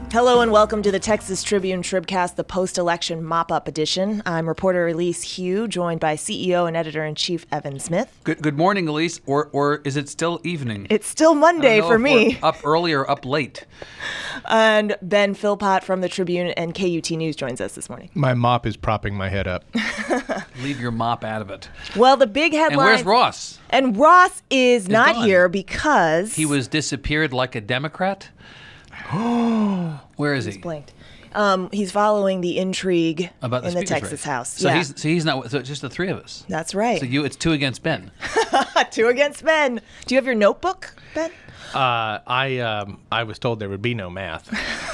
Hello and welcome to the Texas Tribune Tribcast, the post-election mop-up edition. I'm reporter Elise Hugh, joined by CEO and editor-in-chief Evan Smith. Good morning, Elise, or is it still evening? It's still Monday for me. We're up early or up late. And Ben Philpott from the Tribune and KUT News joins us this morning. My mop is propping my head up. Leave your mop out of it. Well, the big headline... And where's Ross? And Ross is not gone. here because... He was disappeared like a Democrat? Where is he? Blinked. He's following the intrigue About the in the Speaker's Texas race. House. So yeah. he's not. So it's just the three of us. That's right. So it's 2 against Ben. 2 against Ben. Do you have your notebook, Ben? I was told there would be no math.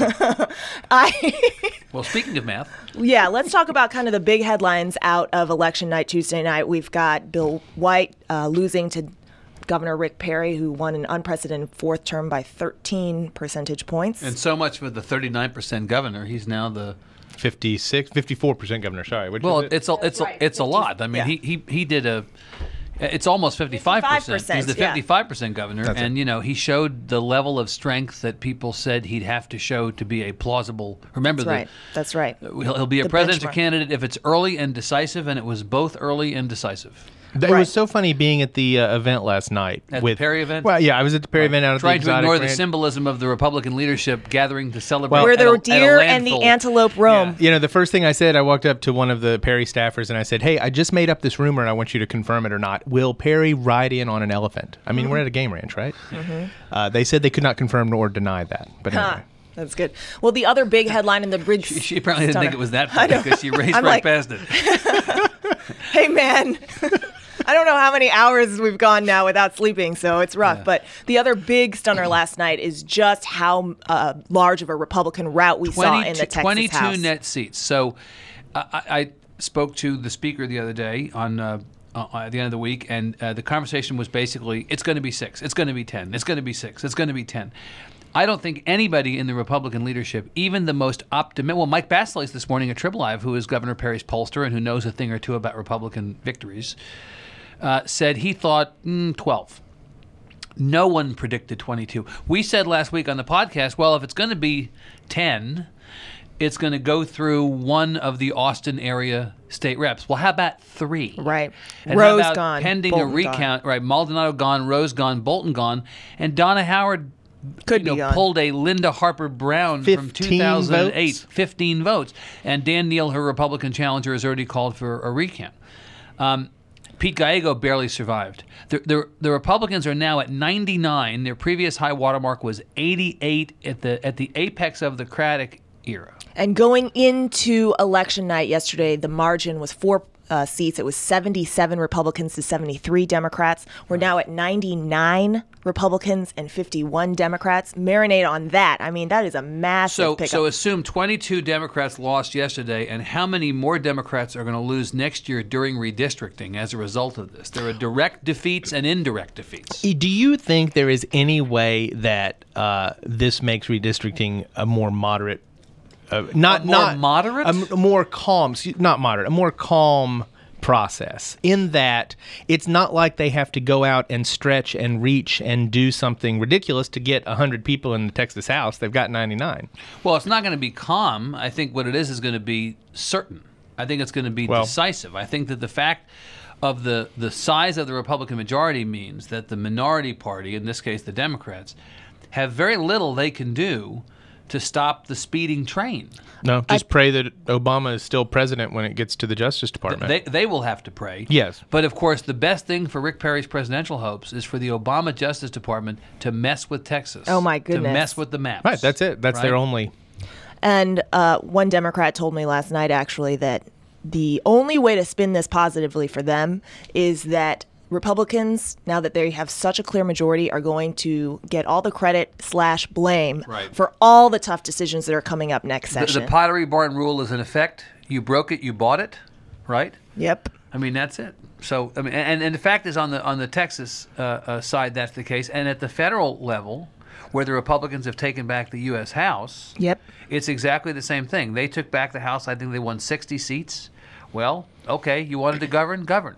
Well, speaking of math, Yeah, let's talk about kind of the big headlines out of election night, Tuesday night. We've got Bill White losing to Governor Rick Perry, who won an unprecedented fourth term by 13 percentage points. and so much for the 39% governor. He's now the 54% governor. Sorry. Which well. is it? It's a lot. I mean, yeah. he did a. It's almost 55%. 55%, He's the yeah. 55% governor, That's and he showed the level of strength that people said he'd have to show to be a plausible. Remember That's right. He'll be a The presidential benchmark. candidate if it's early and decisive, and it was both early and decisive. It Right. was so funny being at the event last night. At the Perry event? Well, yeah, I was at the Perry event out at Trying the to Exotic ignore the Ranch. symbolism of the Republican leadership gathering to celebrate. Where there at were a deer and the landfill. antelope roam. You know, the first thing I said, I walked up to one of the Perry staffers and I said, "Hey, I just made up this rumor and I want you to confirm it or not. Will Perry ride in on an elephant?" I mean, we're at a game ranch, right? They said they could not confirm nor deny that. But Huh. anyway. That's good. Well, the other big headline in the bridge. She apparently didn't think it was that I funny know. because she raced I'm like- right past it. Hey, man. I don't know how many hours we've gone now without sleeping, so it's rough. Yeah. But the other big stunner last night is just how large of a Republican rout we saw in the Texas 22 House. net seats. So I spoke to the speaker the other day on at the end of the week, and the conversation was basically, it's going to be 6, it's going to be 10, it's going to be 6, it's going to be 10. I don't think anybody in the Republican leadership, even the most optimistic, well, Mike Basleys this morning at Triple Live, who is Governor Perry's pollster and who knows a thing or two about Republican victories, said he thought 12. No one predicted 22. We said last week on the podcast, well, if it's going to be 10, it's going to go through one of the Austin area state reps. Well, how about 3? Right. And Rose how about gone, pending Bolton a recount, right? Maldonado gone, Rose gone, Bolton gone, and Donna Howard Could be gone. pulled a Linda Harper Brown from 15 2008, votes? 15 votes. And Dan Neal, her Republican challenger, has already called for a recount. Pete Gallego barely survived. The Republicans are now at 99. Their previous high watermark was 88 at the apex of the Craddock era. And going into election night yesterday, the margin was 4 seats. It was 77 Republicans to 73 Democrats. We're now at 99 Republicans and 51 Democrats. Marinate on that. I mean, that is a massive pickup. So assume 22 Democrats lost yesterday, and how many more Democrats are going to lose next year during redistricting as a result of this? There are direct defeats and indirect defeats. Do you think there is any way that this makes redistricting a more moderate, moderate? a more calm, not moderate, a more calm process, in that it's not like they have to go out and stretch and reach and do something ridiculous to get 100 people in the Texas House. They've got 99. Well, it's not going to be calm. I think what it is going to be certain. I think it's going to be decisive. I think that the fact of the size of the Republican majority means that the minority party, in this case the Democrats, have very little they can do to stop the speeding train. No, just pray that Obama is still president when it gets to the Justice Department. They will have to pray. Yes. But of course, the best thing for Rick Perry's presidential hopes is for the Obama Justice Department to mess with Texas. Oh, my goodness. To mess with the maps. Right, that's it. That's their only... And one Democrat told me last night, actually, that the only way to spin this positively for them is that Republicans, now that they have such a clear majority, are going to get all the credit/blame for all the tough decisions that are coming up next session. The Pottery Barn rule is in effect. You broke it, you bought it, right? Yep. I mean, that's it. So, I mean, and the fact is, on the Texas side, that's the case. And at the federal level, where the Republicans have taken back the U.S. House, Yep. it's exactly the same thing. They took back the House. I think they won 60 seats. Well, okay, you wanted to govern.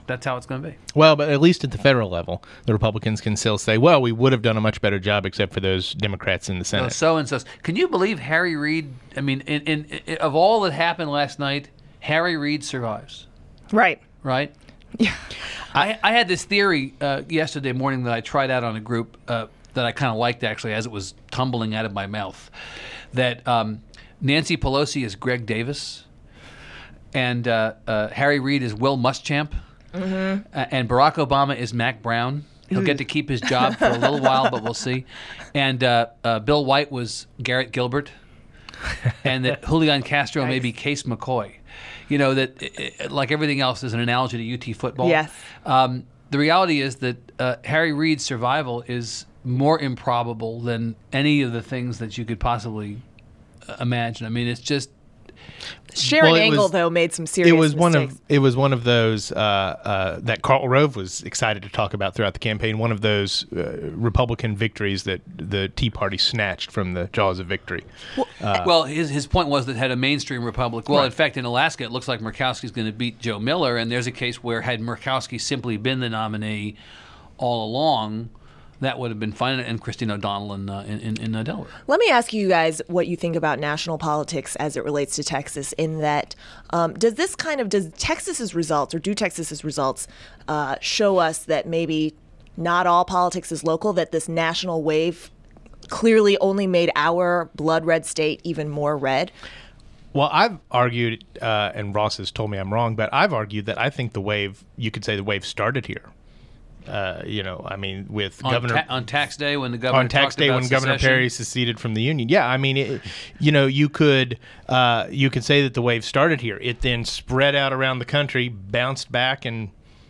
That's how it's going to be. Well, but at least at the federal level, the Republicans can still say, well, we would have done a much better job except for those Democrats in the Senate. So-and-so. Can you believe Harry Reid? I mean, in of all that happened last night, Harry Reid survives. Right. Right? Yeah. I had this theory yesterday morning that I tried out on a group that I kind of liked, actually, as it was tumbling out of my mouth, that Nancy Pelosi is Greg Davis, and Harry Reid is Will Muschamp, and Barack Obama is Mac Brown. He'll get to keep his job for a little while, but we'll see. And Bill White was Garrett Gilbert, and that Julian Castro may be Case McCoy. You know, that like everything else is an analogy to UT football. Yes. The reality is that Harry Reid's survival is more improbable than any of the things that you could possibly imagine. I mean, it's just... Sharon Angle, though, made some serious mistakes. It was one of those that Karl Rove was excited to talk about throughout the campaign. One of those Republican victories that the Tea Party snatched from the jaws of victory. Well, his point was that had a mainstream Republic. Well, right. In fact, in Alaska, it looks like Murkowski's going to beat Joe Miller, and there's a case where had Murkowski simply been the nominee all along, that would have been fine, and Christine O'Donnell in Delaware. Let me ask you guys what you think about national politics as it relates to Texas, in that does Texas's results, or do Texas's results show us that maybe not all politics is local, that this national wave clearly only made our blood red state even more red? Well, I've argued, and Ross has told me I'm wrong, but I've argued that I think you could say the wave started here. I mean, with Governor on tax day when the governor when Governor Perry seceded from the Union. Yeah, I mean, you could say that the wave started here. It then spread out around the country, bounced back, and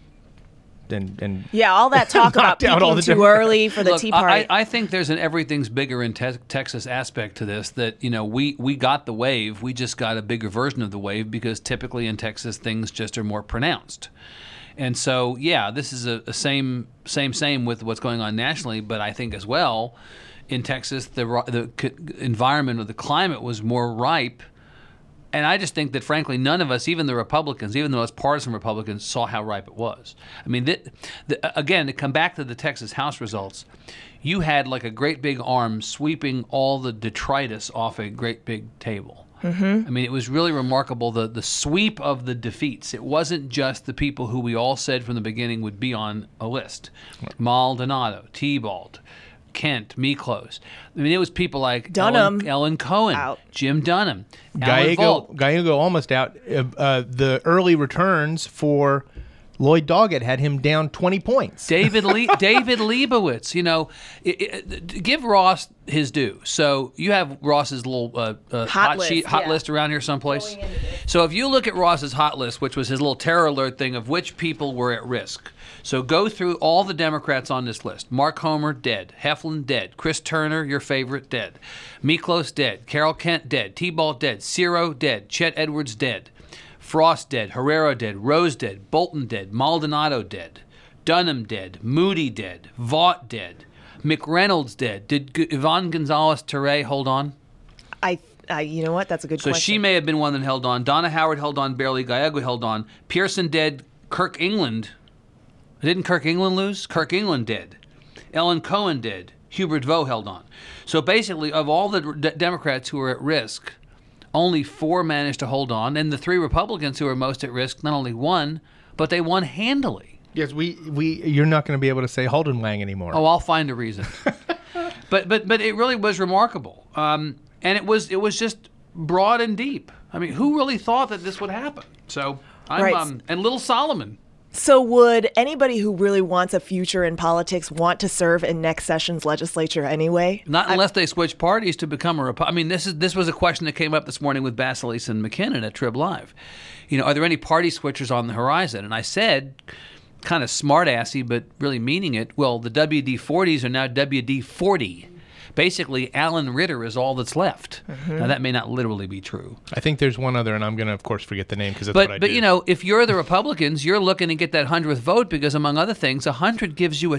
all that talk about peaking too early for the Tea Party. I think there's an everything's bigger in Texas aspect to this. That we got the wave, we just got a bigger version of the wave because typically in Texas things just are more pronounced. And so, yeah, this is a same with what's going on nationally. But I think as well, in Texas, the environment or the climate was more ripe. And I just think that, frankly, none of us, even the Republicans, even the most partisan Republicans, saw how ripe it was. I mean, again, to come back to the Texas House results, you had like a great big arm sweeping all the detritus off a great big table. Mm-hmm. I mean, it was really remarkable, the sweep of the defeats. It wasn't just the people who we all said from the beginning would be on a list. Right. Maldonado, Tebold, Kent, Miklos. I mean, it was people like Dunham, Ellen Cohen, out. Jim Dunham, Gallego almost out. The early returns for Lloyd Doggett had him down 20 points. David Leibowitz, give Ross his due. So you have Ross's little hot list around here someplace. So if you look at Ross's hot list, which was his little terror alert thing of which people were at risk. So go through all the Democrats on this list. Mark Homer, dead. Heflin, dead. Chris Turner, your favorite, dead. Miklos, dead. Carol Kent, dead. Tebold, dead. Ciro, dead. Chet Edwards, dead. Frost dead, Herrera dead, Rose dead, Bolton dead, Maldonado dead, Dunham dead, Moody dead, Vaught dead, McReynolds dead. Did Yvonne Gonzalez-Ture hold on? You know what? That's a good question. So she may have been one that held on. Donna Howard held on barely. Gallego held on. Pearson dead. Kirk England. Didn't Kirk England lose? Kirk England dead. Ellen Cohen dead. Hubert Vo held on. So basically, of all the Democrats who were at risk, only 4 managed to hold on, and the 3 Republicans who were most at risk not only won, but they won handily. Yes, you're not going to be able to say Haldenwang anymore. Oh, I'll find a reason. but it really was remarkable, and it was just broad and deep. I mean, who really thought that this would happen? So and Little Solomon. So would anybody who really wants a future in politics want to serve in next session's legislature anyway? Not unless they switch parties to become a Republican. I mean, this was a question that came up this morning with Basilis and McKinnon at Trib Live. Are there any party switchers on the horizon? And I said, kind of smart-assy, but really meaning it, well, the WD-40s are now WD-40. Basically, Alan Ritter is all that's left. Mm-hmm. Now, that may not literally be true. I think there's one other, and I'm going to, of course, forget the name because that's what I do. But, if you're the Republicans, you're looking to get that 100th vote because, among other things, 100 gives you a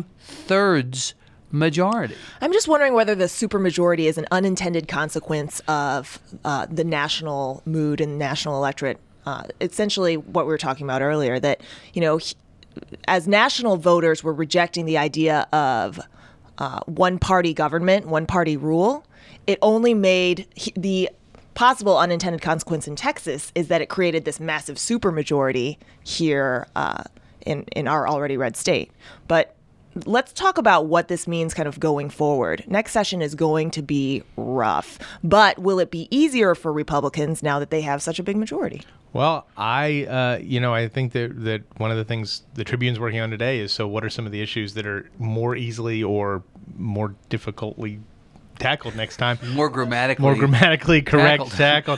2/3 majority. I'm just wondering whether the supermajority is an unintended consequence of the national mood and national electorate essentially what we were talking about earlier, that, as national voters were rejecting the idea of one-party government, one-party rule, it only made the possible unintended consequence in Texas is that it created this massive supermajority here in our already red state. But let's talk about what this means kind of going forward. Next session is going to be rough, but will it be easier for Republicans now that they have such a big majority? Well, I think that one of the things the Tribune's working on today is, so what are some of the issues that are more easily or more difficultly tackled next time? More grammatically correct tackled.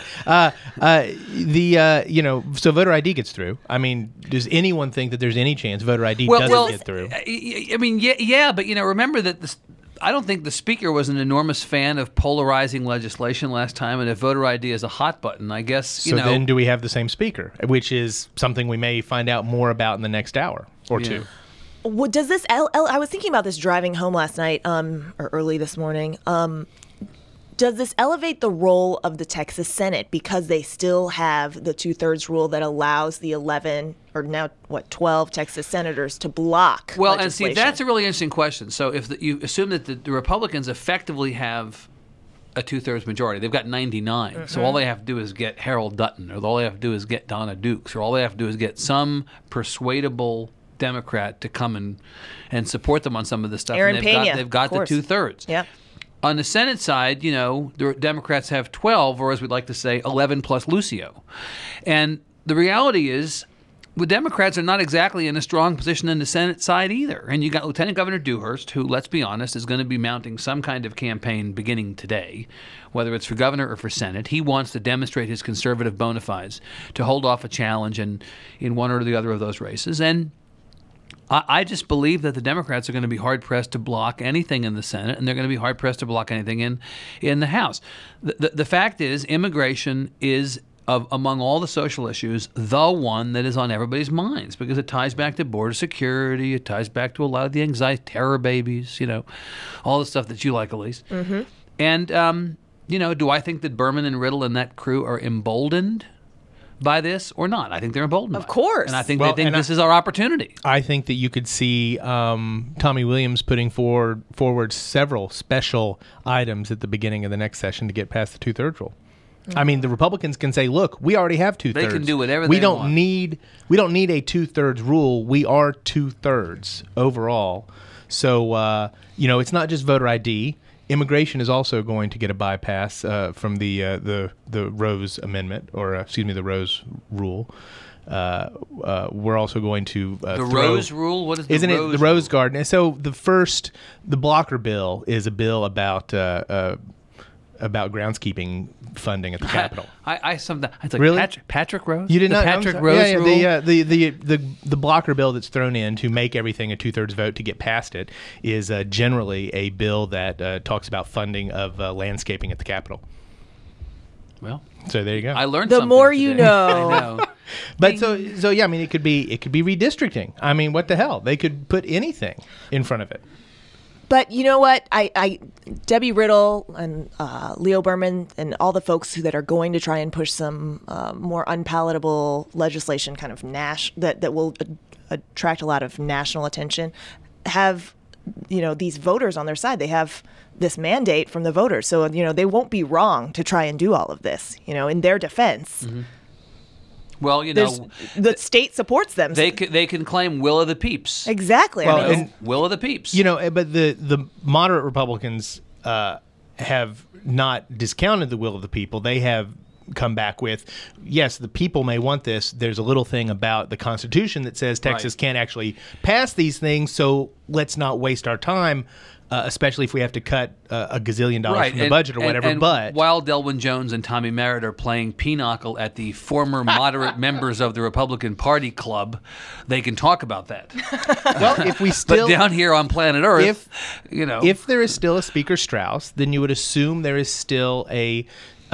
So voter ID gets through. I mean, does anyone think that there's any chance voter ID doesn't get through? I mean, yeah, but remember that I don't think the speaker was an enormous fan of polarizing legislation last time, and if voter ID is a hot button, I guess, So then do we have the same speaker, which is something we may find out more about in the next hour or two? What does this? I was thinking about this driving home last night, or early this morning. Does this elevate the role of the Texas Senate because they still have the 2/3 rule that allows the 11 or now 12 Texas senators to block? Well, and legislation? see, that's a really interesting question. So if you assume that the Republicans effectively have a 2/3 majority, they've got 99. Mm-hmm. So all they have to do is get Harold Dutton, or all they have to do is get Donna Dukes, or all they have to do is get some persuadable Democrat to come and support them on some of this stuff. Aaron and Pena, they've got the 2/3. Yeah. On the Senate side, the Democrats have 12, or as we'd like to say, 11 plus Lucio. And the reality is, the Democrats are not exactly in a strong position in the Senate side either. And you got Lieutenant Governor Dewhurst, who, let's be honest, is going to be mounting some kind of campaign beginning today, whether it's for governor or for Senate. He wants to demonstrate his conservative bona fides to hold off a challenge in one or the other of those races. And I just believe that the Democrats are going to be hard-pressed to block anything in the Senate, and they're going to be hard-pressed to block anything in the House. The fact is, immigration is, among all the social issues, the one that is on everybody's minds, because it ties back to border security, it ties back to a lot of the anxiety, terror babies, all the stuff that you like, Elise. Mm-hmm. And, do I think that Berman and Riddle and that crew are emboldened by this or not? I think they're emboldened. Of course. And I think they think this is our opportunity. I think that you could see Tommy Williams putting forward several special items at the beginning of the next session to get past the 2/3 rule. Mm-hmm. I mean, the Republicans can say, "Look, we already have 2/3. They can do whatever they want. We don't need a 2/3 rule. We are 2/3 overall." So it's not just voter ID. Immigration is also going to get a bypass from the Rose Amendment, or the Rose Rule. We're also going to Rose Rule. What is the Isn't Rose it the Rose Rule? Garden? So the blocker bill is a bill about groundskeeping funding at the Capitol. I like Really? Patrick Rose. You did the not Patrick I'm Rose sorry. Rule. The blocker bill that's thrown in to make everything a 2/3 vote to get past it is generally a bill that talks about funding of landscaping at the Capitol. Well, so there you go. I learned the something more today. you know. I know. But so yeah, I mean, it could be redistricting. I mean, what the hell? They could put anything in front of it. But you know what? Debbie Riddle and Leo Berman and all the folks that are going to try and push some more unpalatable legislation, kind of that will attract a lot of national attention, have these voters on their side. They have this mandate from the voters, so they won't be wrong to try and do all of this. In their defense. Mm-hmm. Well, the state supports them. They can claim will of the peeps. Exactly. Well, will of the peeps. But the moderate Republicans have not discounted the will of the people. They have come back with, yes, the people may want this. There's a little thing about the Constitution that says Texas can't actually pass these things, so let's not waste our time. Especially if we have to cut a gazillion dollars from the budget or whatever. But while Delwyn Jones and Tommy Merritt are playing pinochle at the former moderate members of the Republican Party Club, they can talk about that. Well, if we still, but down here on planet Earth, if there is still a Speaker Strauss, then you would assume there is still a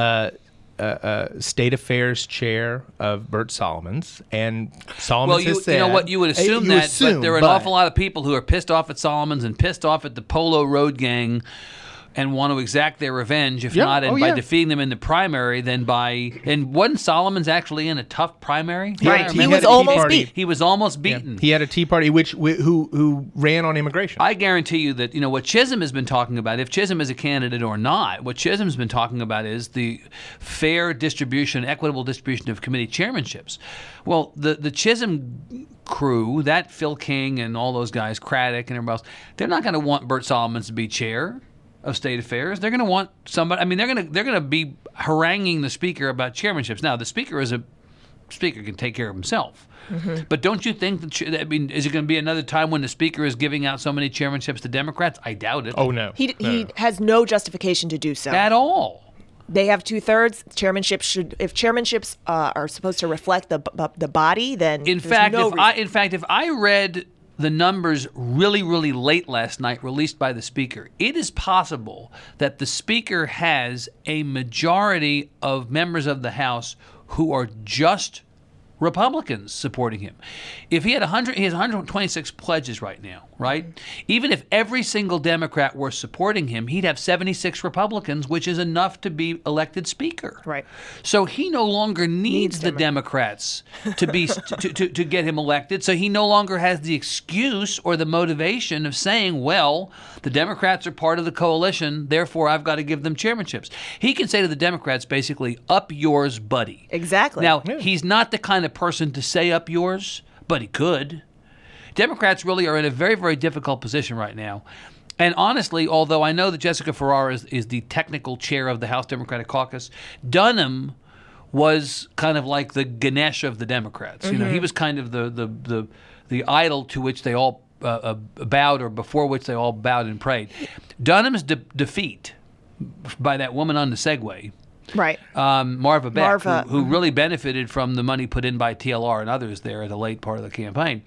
state affairs chair of Bert Solomons, and Solomons has said, you would assume but there are an awful lot of people who are pissed off at Solomons and pissed off at the Polo Road Gang and want to exact their revenge, if Yeah. not Oh, by yeah. defeating them in the primary, then by and wasn't Solomon's actually in a tough primary? Right. I He remember was that almost beat. He was almost beaten. He had a Tea Party who ran on immigration. I guarantee you that what Chisholm has been talking about, if Chisholm is a candidate or not, what Chisholm's been talking about is the fair distribution, equitable distribution of committee chairmanships. Well, the Chisholm crew, that Phil King and all those guys, Craddock and everybody else, they're not going to want Bert Solomons to be chair of State Affairs. They're going to want somebody. I mean, they're going to be haranguing the Speaker about chairmanships. Now, the Speaker can take care of himself. Mm-hmm. But don't you think is it going to be another time when the Speaker is giving out so many chairmanships to Democrats? I doubt it. Oh no. He has no justification to do so. At all. They have 2/3. If chairmanships are supposed to reflect the body, then In there's fact, no reason. if I read the numbers really, really late last night released by the Speaker, it is possible that the Speaker has a majority of members of the House who are just Republicans supporting him. If he had he has 126 pledges right now, right? Even if every single Democrat were supporting him, he'd have 76 Republicans, which is enough to be elected Speaker. Right. So he no longer needs the Democrats to be to get him elected. So he no longer has the excuse or the motivation of saying, well, the Democrats are part of the coalition, therefore I've got to give them chairmanships. He can say to the Democrats basically, up yours, buddy. Exactly. Now, he's not the kind of person to say up yours, but he could. Democrats really are in a very, very difficult position right now. And honestly, although I know that Jessica Ferrara is the technical chair of the House Democratic Caucus, Dunham was kind of like the Ganesh of the Democrats. Mm-hmm. You know, he was kind of the idol to which they all bowed, or before which they all bowed and prayed. Dunham's defeat by that woman on the Segway, Right. Marva Beck, Marva. who really benefited from the money put in by TLR and others there at the late part of the campaign.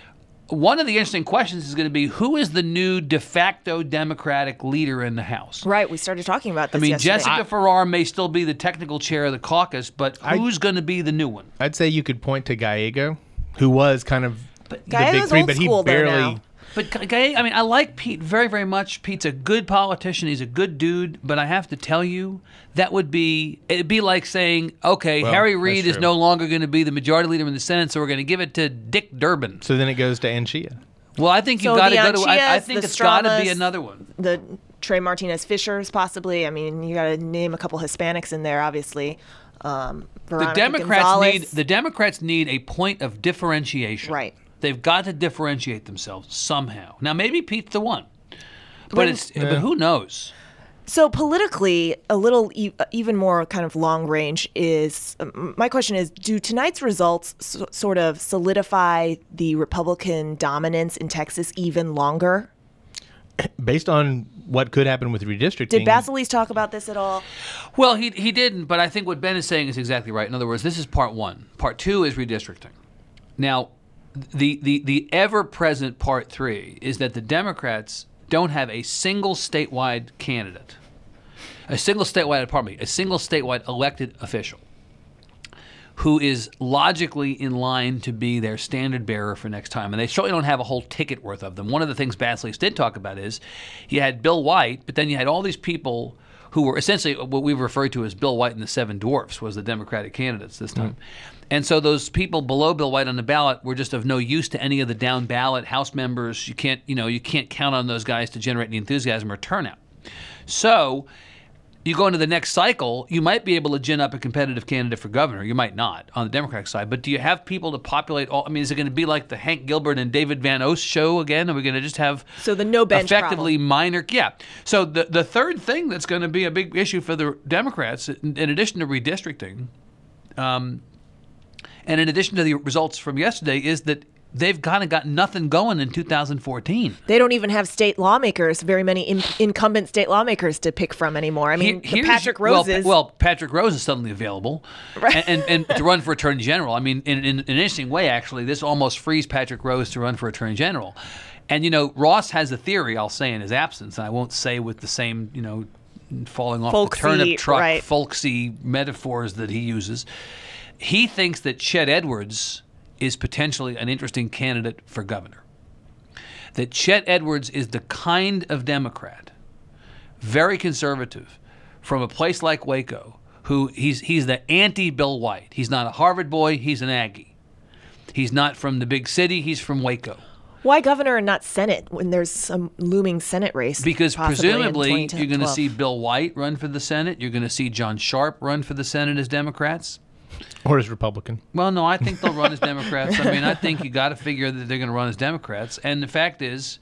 One of the interesting questions is going to be, who is the new de facto Democratic leader in the House? Right. We started talking about this I mean, yesterday. Jessica Farrar may still be the technical chair of the caucus, but who's going to be the new one? I'd say you could point to Gallego, who was kind of the big Gallego's three, old but he school there barely. now. But I mean, I like Pete very, very much. Pete's a good politician. He's a good dude. But I have to tell you, it'd be like saying, okay, Well, Harry Reid that's is true. no longer going to be the majority leader in the Senate, so we're going to give it to Dick Durbin. So then it goes to Anchia. Well, I think So you've got to the go to. I Anchias, think the it's got to be Stramas, another one. The Trey Martinez Fishers, possibly. I mean, you got to name a couple Hispanics in there, obviously. The Veronica Democrats need a point of differentiation. Right. They've got to differentiate themselves somehow. Now, maybe Pete's the one, but who knows? So politically, a little even more kind of long range is my question is: do tonight's results sort of solidify the Republican dominance in Texas even longer? Based on what could happen with redistricting. Did Basilis talk about this at all? Well, he didn't, but I think what Ben is saying is exactly right. In other words, this is part one. Part two is redistricting. Now, the ever-present part three is that the Democrats don't have a single statewide candidate, a single statewide elected official who is logically in line to be their standard bearer for next time. And they certainly don't have a whole ticket worth of them. One of the things Basilis did talk about is you had Bill White, but then you had all these people who were essentially what we refer to as Bill White and the Seven Dwarfs was the Democratic candidates this time. And so those people below Bill White on the ballot were just of no use to any of the down ballot House members. You can't count on those guys to generate any enthusiasm or turnout. So you go into the next cycle, you might be able to gin up a competitive candidate for governor. You might not on the Democratic side. But do you have people to populate all? I mean, is it going to be like the Hank Gilbert and David Van Oast show again? Are we going to just have So the no bench effectively problem. minor? Yeah. So the third thing that's going to be a big issue for the Democrats, in addition to redistricting, and in addition to the results from yesterday, is that they've kind of got nothing going in 2014. They don't even have state lawmakers, very many incumbent state lawmakers to pick from anymore. I mean, the Patrick Roses. Well, Patrick Rose is suddenly available, Right. and to run for Attorney General. I mean, in an interesting way, actually, this almost frees Patrick Rose to run for Attorney General. And, Ross has a theory, I'll say in his absence, and I won't say with the same, falling off Folksy, the turnip truck, right. folksy metaphors that he uses. He thinks that Chet Edwards is potentially an interesting candidate for governor. That Chet Edwards is the kind of Democrat very conservative, from a place like Waco, who he's the anti-Bill White. He's not a Harvard boy. He's an Aggie. He's not from the big city. He's from Waco. Why governor and not Senate when there's some looming Senate race? Because presumably you're going to 2012? see Bill White run for the Senate. You're going to see John Sharp run for the Senate as Democrats. Or as Republican. Well, no, I think they'll run as Democrats. I mean, I think you got to figure that they're going to run as Democrats. And the fact is,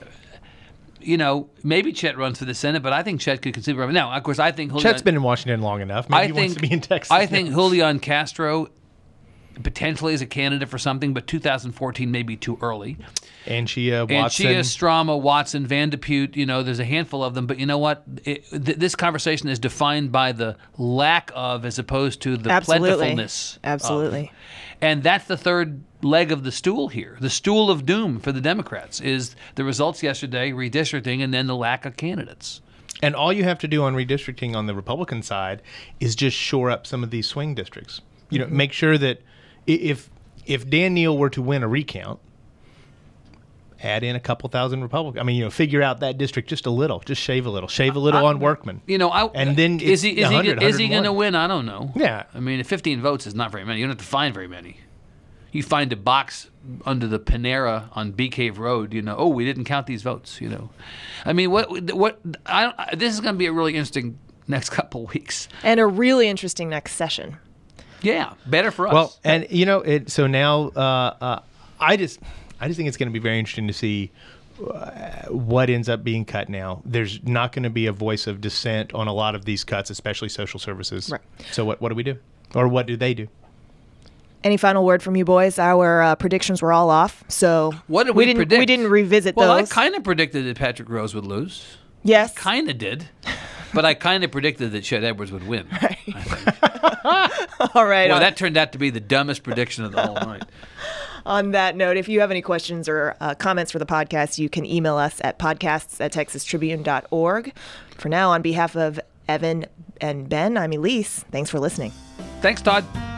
maybe Chet runs for the Senate, but I think Chet could consider. Now, of course, I think Chet's been in Washington long enough. Maybe he wants to be in Texas. I think Julian Castro potentially is a candidate for something, but 2014 may be too early. Anchia, Watson. Anchia, Strama, Watson, Van de Putte, there's a handful of them. But you know what? This conversation is defined by the lack of as opposed to the plentifulness. Absolutely. And that's the third leg of the stool here. The stool of doom for the Democrats is the results yesterday, redistricting, and then the lack of candidates. And all you have to do on redistricting on the Republican side is just shore up some of these swing districts. Make sure that if Dan Neal were to win a recount, add in a couple thousand Republicans. I mean, figure out that district just a little, just shave a little on Workman. And then is he going to win? I don't know. Yeah, I mean, 15 votes is not very many. You don't have to find very many. You find a box under the Panera on Bee Cave Road. We didn't count these votes. I mean, this is going to be a really interesting next couple weeks and a really interesting next session. Yeah, better for us. Well, and so now I just think it's going to be very interesting to see what ends up being cut now. There's not going to be a voice of dissent on a lot of these cuts, especially social services. Right. So what do we do? Or what do they do? Any final word from you boys? Our predictions were all off, so what did we predict? We didn't revisit well, those. I kind of predicted that Patrick Rose would lose. Yes. Kind of did. But I kind of predicted that Chet Edwards would win. Right. All right. Well, that turned out to be the dumbest prediction of the whole night. On that note, if you have any questions or comments for the podcast, you can email us at podcasts@texastribune.org. For now, on behalf of Evan and Ben, I'm Elise. Thanks for listening. Thanks, Todd.